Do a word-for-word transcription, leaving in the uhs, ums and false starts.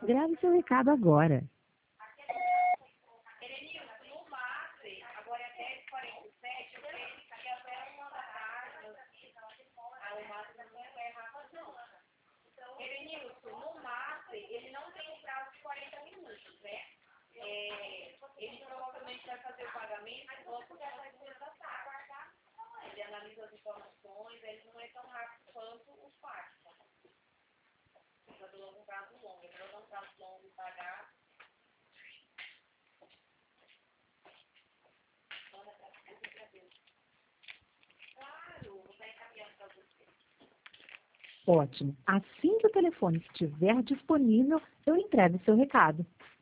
Grave seu recado agora. Ótimo. Assim que o telefone estiver disponível, eu entrego seu recado.